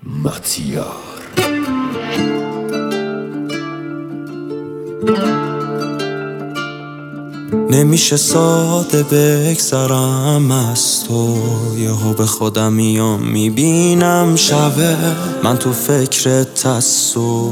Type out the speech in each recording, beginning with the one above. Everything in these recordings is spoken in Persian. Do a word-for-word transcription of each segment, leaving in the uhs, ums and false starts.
مطیار. نمیشه ساده بگذرم از تو، یهو به خودم میام میبینم شبه من تو فکرت از تو.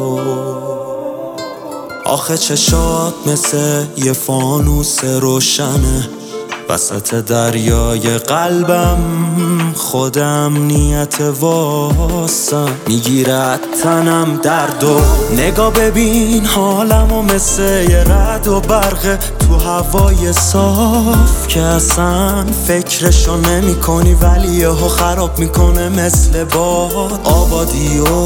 آخه چشات مثل یه فانوس روشنه وسط دریای قلبم، خودم نیت واسم میگیرد تنم درد و نگاه ببین حالمو مثل یه رد و برق تو هوای صاف که اصلا فکرشو نمی کنی ولی یهو خراب میکنه مثل باد. آبادی و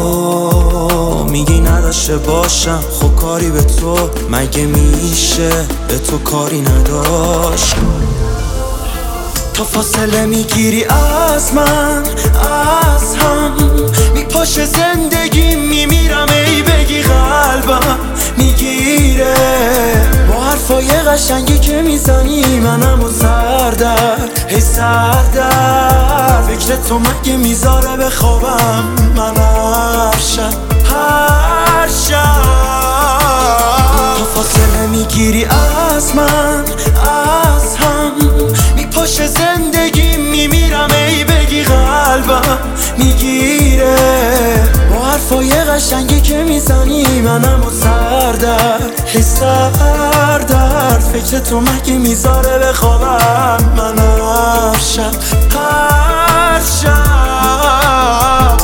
میگی نداشته باشم، خب کاری به تو مگه میشه به تو کاری نداشت؟ تو فاصله میگیری از من از هم، میپاشه زندگی میمیرم ای بگی قلبم میگیره با حرفای قشنگی که میزنی منم و سردرد ای سردرد. فکر تو مگه میذاره به خوابم من هر شب هر شب. تو فاصله میگیری از من از هم، میپاشه زندگی میمیرم ای بگی قلبم میگیره با حرفای قشنگی که میزنی منم و سردرد ای سردرد. فکر تو مگه میذاره به خوابم من هر شب هر شب.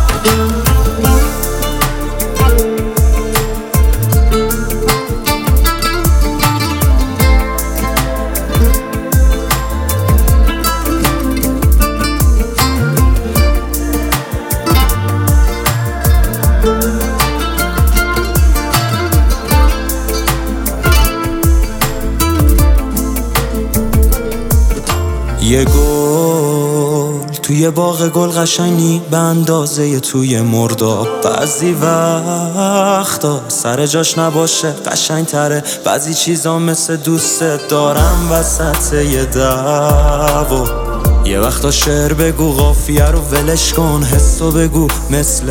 یه گل توی باغ گل قشنگی به اندازه توی مرداب، بعضی وقتا سر جاش نباشه قشنگ تره، بعضی چیزا مثل دوست دارم وسط یه دعوا. یه وقتا شعر بگو قافیه رو ولش کن، حسو بگو مثل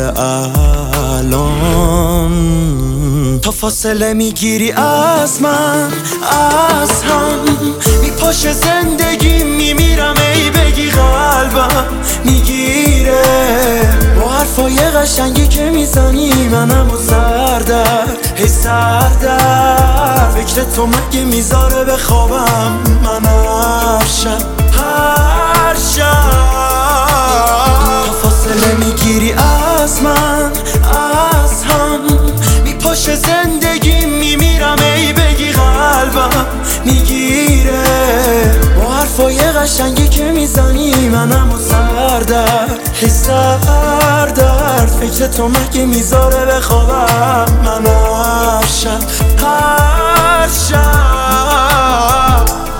الان. تا فاصله میگیری از من از هم، میپاشه زندگی میمیرم ای بگی قلبم میگیره با حرفای قشنگی که میزنی منم و سردرد ای سردرد. فکر تو مگه میذاره به خوابم من هر شب هر شب. تا فاصله میگیری از من از هم، میپاشه زندگی میمیرم ای بگی قلبم میگیره با حرفای قشنگی که میزنی منم و سردرد ای سردرد. فکر تو مگه میذاره به خوابم من هر شب هر شب.